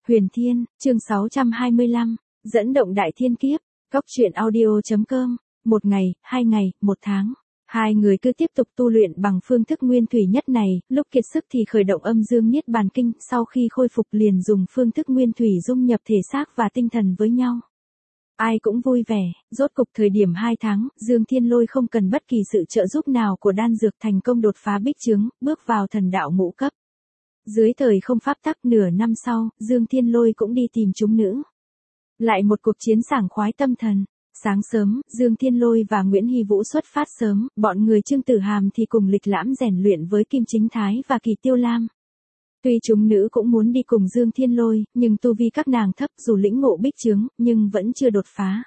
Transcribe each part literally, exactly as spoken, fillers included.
Huyền Thiên, chương sáu trăm hai mươi lăm, dẫn động đại thiên kiếp, cóc truyện audio.com, một ngày, hai ngày, một tháng. Hai người cứ tiếp tục tu luyện bằng phương thức nguyên thủy nhất này, lúc kiệt sức thì khởi động âm dương niết bàn kinh, sau khi khôi phục liền dùng phương thức nguyên thủy dung nhập thể xác và tinh thần với nhau. Ai cũng vui vẻ, rốt cục thời điểm hai tháng, Dương Thiên Lôi không cần bất kỳ sự trợ giúp nào của đan dược thành công đột phá bích chướng, bước vào thần đạo ngũ cấp. Dưới thời không pháp tắc nửa năm sau, Dương Thiên Lôi cũng đi tìm chúng nữ. Lại một cuộc chiến sảng khoái tâm thần. Sáng sớm, Dương Thiên Lôi và Nguyễn Hy Vũ xuất phát sớm, bọn người Trương Tử Hàm thì cùng lịch lãm rèn luyện với Kim Chính Thái và Kỳ Tiêu Lam. Tuy chúng nữ cũng muốn đi cùng Dương Thiên Lôi, nhưng tu vi các nàng thấp dù lĩnh ngộ bích chướng, nhưng vẫn chưa đột phá.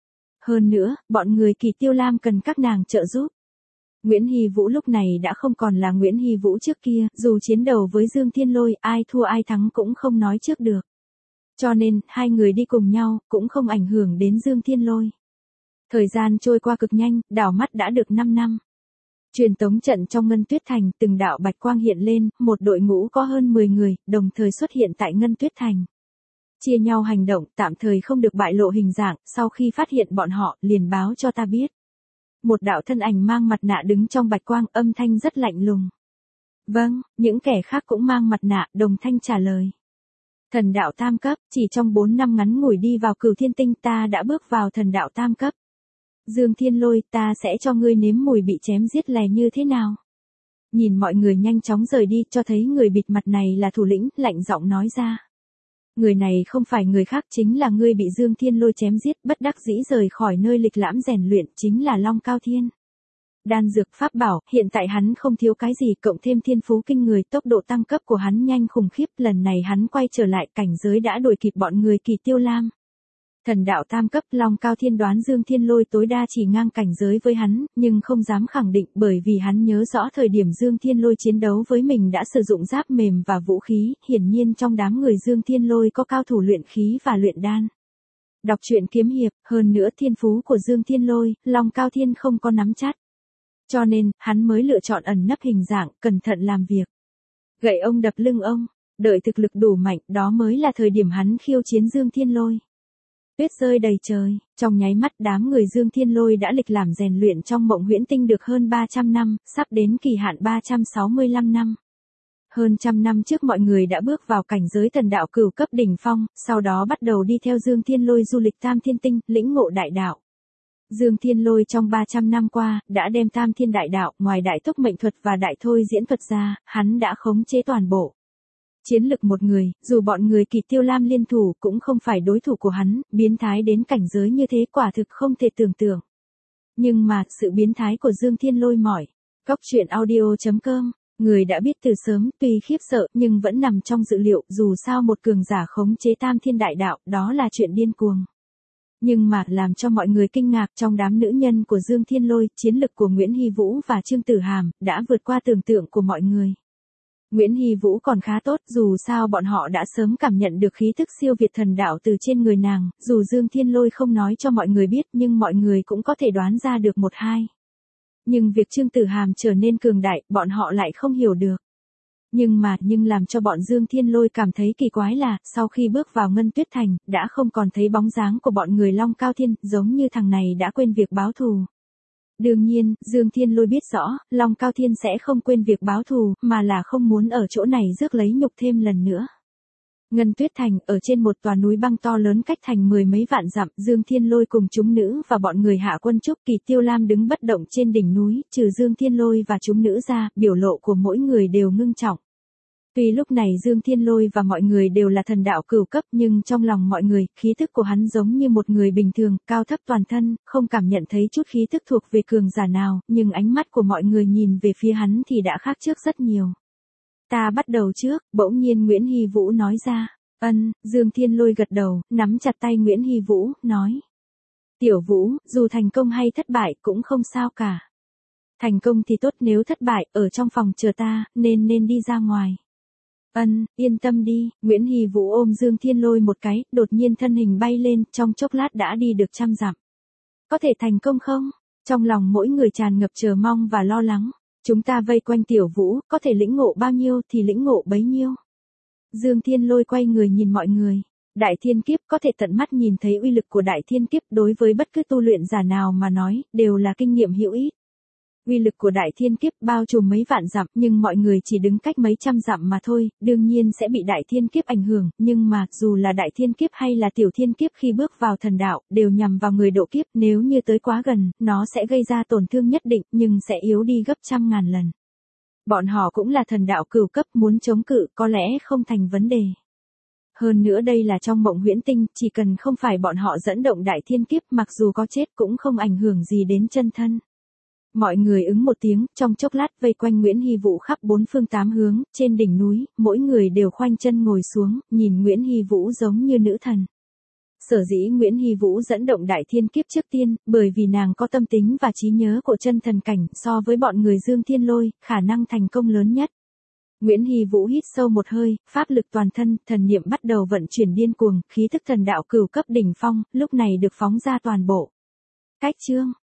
Hơn nữa, bọn người Kỳ Tiêu Lam cần các nàng trợ giúp. Nguyễn Hy Vũ lúc này đã không còn là Nguyễn Hy Vũ trước kia, dù chiến đấu với Dương Thiên Lôi, ai thua ai thắng cũng không nói trước được. Cho nên, hai người đi cùng nhau, cũng không ảnh hưởng đến Dương Thiên Lôi. Thời gian trôi qua cực nhanh, đảo mắt đã được năm năm. Truyền tống trận trong Ngân Tuyết Thành, từng đạo bạch quang hiện lên, một đội ngũ có hơn mười người, đồng thời xuất hiện tại Ngân Tuyết Thành. Chia nhau hành động, tạm thời không được bại lộ hình dạng, sau khi phát hiện bọn họ, liền báo cho ta biết. Một đạo thân ảnh mang mặt nạ đứng trong bạch quang, âm thanh rất lạnh lùng. Vâng, những kẻ khác cũng mang mặt nạ, đồng thanh trả lời. Thần đạo tam cấp, chỉ trong bốn năm ngắn ngủi đi vào Cửu Thiên Tinh ta đã bước vào thần đạo tam cấp. Dương Thiên Lôi, ta sẽ cho ngươi nếm mùi bị chém giết lè như thế nào. Nhìn mọi người nhanh chóng rời đi, cho thấy người bịt mặt này là thủ lĩnh, lạnh giọng nói ra. Người này không phải người khác, chính là ngươi bị Dương Thiên Lôi chém giết, bất đắc dĩ rời khỏi nơi lịch lãm rèn luyện, chính là Long Cao Thiên. Đan dược pháp bảo, hiện tại hắn không thiếu cái gì, cộng thêm thiên phú kinh người, tốc độ tăng cấp của hắn nhanh khủng khiếp, lần này hắn quay trở lại, cảnh giới đã đuổi kịp bọn người Kỳ Tiêu Lam. Thần đạo tam cấp, Long Cao Thiên đoán Dương Thiên Lôi tối đa chỉ ngang cảnh giới với hắn, nhưng không dám khẳng định bởi vì hắn nhớ rõ thời điểm Dương Thiên Lôi chiến đấu với mình đã sử dụng giáp mềm và vũ khí, hiển nhiên trong đám người Dương Thiên Lôi có cao thủ luyện khí và luyện đan. Đọc truyện kiếm hiệp, hơn nữa thiên phú của Dương Thiên Lôi, Long Cao Thiên không có nắm chắc. Cho nên, hắn mới lựa chọn ẩn nấp hình dạng, cẩn thận làm việc. Gậy ông đập lưng ông, đợi thực lực đủ mạnh, đó mới là thời điểm hắn khiêu chiến Dương Thiên Lôi. Tuyết rơi đầy trời, trong nháy mắt đám người Dương Thiên Lôi đã lịch làm rèn luyện trong Mộng Huyễn Tinh được hơn ba trăm năm, sắp đến kỳ hạn ba trăm sáu mươi lăm năm. Hơn trăm năm trước mọi người đã bước vào cảnh giới thần đạo cửu cấp đỉnh phong, sau đó bắt đầu đi theo Dương Thiên Lôi du lịch Tam Thiên Tinh, lĩnh ngộ đại đạo. Dương Thiên Lôi trong ba trăm năm qua, đã đem Tam Thiên Đại Đạo, ngoài Đại Túc Mệnh Thuật và Đại Thôi Diễn Thuật ra, hắn đã khống chế toàn bộ. Chiến lực một người, dù bọn người Kỳ Tiêu Lam liên thủ cũng không phải đối thủ của hắn, biến thái đến cảnh giới như thế quả thực không thể tưởng tượng. Nhưng mà, sự biến thái của Dương Thiên Lôi mỏi. Cóc truyện audio.com, người đã biết từ sớm, tuy khiếp sợ nhưng vẫn nằm trong dự liệu, dù sao một cường giả khống chế Tam Thiên Đại Đạo, đó là chuyện điên cuồng. Nhưng mà, làm cho mọi người kinh ngạc, trong đám nữ nhân của Dương Thiên Lôi, chiến lực của Nguyễn Hy Vũ và Trương Tử Hàm, đã vượt qua tưởng tượng của mọi người. Nguyễn Hy Vũ còn khá tốt, dù sao bọn họ đã sớm cảm nhận được khí thức siêu việt thần đạo từ trên người nàng, dù Dương Thiên Lôi không nói cho mọi người biết nhưng mọi người cũng có thể đoán ra được một hai. Nhưng việc Trương Tử Hàm trở nên cường đại, bọn họ lại không hiểu được. Nhưng mà, nhưng làm cho bọn Dương Thiên Lôi cảm thấy kỳ quái là, sau khi bước vào Ngân Tuyết Thành, đã không còn thấy bóng dáng của bọn người Long Cao Thiên, giống như thằng này đã quên việc báo thù. Đương nhiên, Dương Thiên Lôi biết rõ, Long Cao Thiên sẽ không quên việc báo thù, mà là không muốn ở chỗ này rước lấy nhục thêm lần nữa. Ngân Tuyết Thành, ở trên một tòa núi băng to lớn cách thành mười mấy vạn dặm, Dương Thiên Lôi cùng chúng nữ và bọn người Hạ Quân Trúc, Kỳ Tiêu Lam đứng bất động trên đỉnh núi, trừ Dương Thiên Lôi và chúng nữ ra, biểu lộ của mỗi người đều ngưng trọng. Tuy lúc này Dương Thiên Lôi và mọi người đều là thần đạo cửu cấp nhưng trong lòng mọi người, khí thức của hắn giống như một người bình thường, cao thấp toàn thân, không cảm nhận thấy chút khí thức thuộc về cường giả nào, nhưng ánh mắt của mọi người nhìn về phía hắn thì đã khác trước rất nhiều. Ta bắt đầu trước, bỗng nhiên Nguyễn Hy Vũ nói ra. Ân, Dương Thiên Lôi gật đầu, nắm chặt tay Nguyễn Hy Vũ, nói. Tiểu Vũ, dù thành công hay thất bại cũng không sao cả. Thành công thì tốt, nếu thất bại, ở trong phòng chờ ta, nên nên đi ra ngoài. Ân, yên tâm đi, Nguyễn Hy Vũ ôm Dương Thiên Lôi một cái, đột nhiên thân hình bay lên, trong chốc lát đã đi được trăm dặm. Có thể thành công không? Trong lòng mỗi người tràn ngập chờ mong và lo lắng. Chúng ta vây quanh Tiểu Vũ, có thể lĩnh ngộ bao nhiêu thì lĩnh ngộ bấy nhiêu. Dương Thiên Lôi quay người nhìn mọi người. Đại thiên kiếp có thể tận mắt nhìn thấy uy lực của đại thiên kiếp đối với bất cứ tu luyện giả nào mà nói, đều là kinh nghiệm hữu ích. Uy lực của đại thiên kiếp bao trùm mấy vạn dặm nhưng mọi người chỉ đứng cách mấy trăm dặm mà thôi, đương nhiên sẽ bị đại thiên kiếp ảnh hưởng, nhưng mà dù là đại thiên kiếp hay là tiểu thiên kiếp khi bước vào thần đạo, đều nhằm vào người độ kiếp, nếu như tới quá gần, nó sẽ gây ra tổn thương nhất định nhưng sẽ yếu đi gấp trăm ngàn lần. Bọn họ cũng là thần đạo cửu cấp, muốn chống cự có lẽ không thành vấn đề. Hơn nữa đây là trong mộng huyễn tinh, chỉ cần không phải bọn họ dẫn động đại thiên kiếp mặc dù có chết cũng không ảnh hưởng gì đến chân thân. Mọi người ứng một tiếng, trong chốc lát vây quanh Nguyễn Hy Vũ khắp bốn phương tám hướng, trên đỉnh núi, mỗi người đều khoanh chân ngồi xuống, nhìn Nguyễn Hy Vũ giống như nữ thần. Sở dĩ Nguyễn Hy Vũ dẫn động đại thiên kiếp trước tiên, bởi vì nàng có tâm tính và trí nhớ của chân thần cảnh, so với bọn người Dương Thiên Lôi, khả năng thành công lớn nhất. Nguyễn Hy Vũ hít sâu một hơi, pháp lực toàn thân, thần niệm bắt đầu vận chuyển điên cuồng, khí thức thần đạo cửu cấp đỉnh phong, lúc này được phóng ra toàn bộ. Cách chương